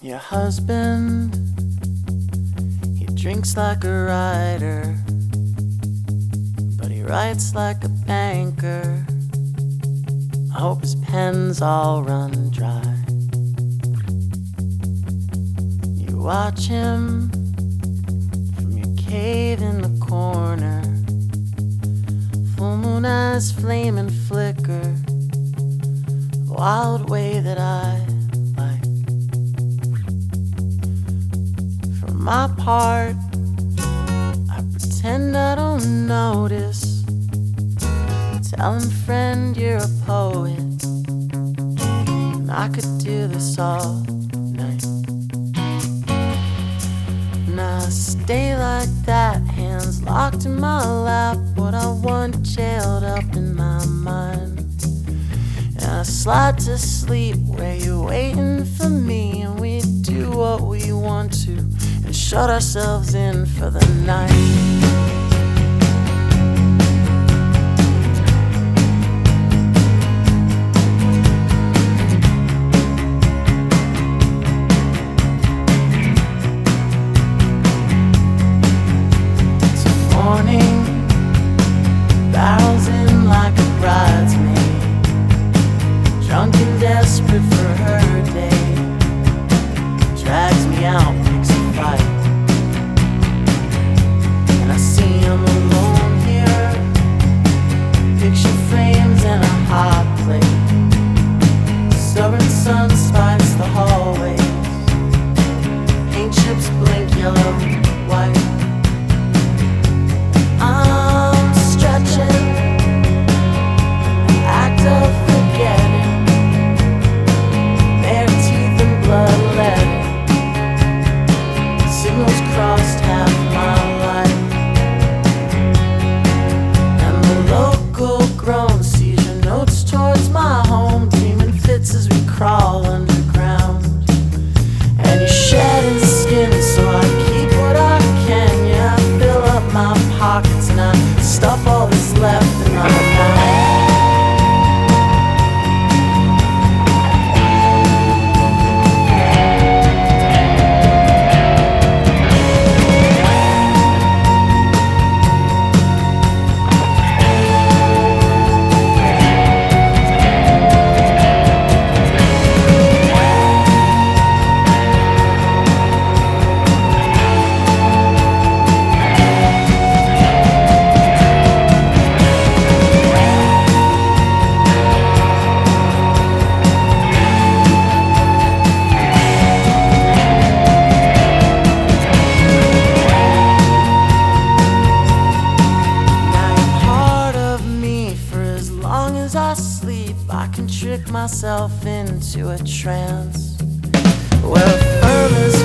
Your husband, he drinks like a writer, but he writes like a banker. I hope his pen's all run dry. You watch him from your cave in the corner, full moon eyes flame and flicker, a wild way that I like. For my part, I pretend I don't notice, telling friend you're a poet, and I could do this all night. And I stay like that, hands locked in my lap, what I want jailed up in my mind. And I slide to sleep where you're waiting for me, and we do what we want to and shut ourselves in for the night. Barrels in like a bridesmaid, drunk and desperate for her day, drags me out, picks a fight, and I see him alone here, picture frames and a hot plate, stubborn sun spites the hallways, paint chips blink yellow, white. Crossed half my life, and the local groan seizure notes towards my home, dreaming fits as we crawl underground. And you're shedding skin, so I keep what I can. Yeah, I fill up my pockets and I stuff all that's left in my mind. I sleep, I can trick myself into a trance where a firm is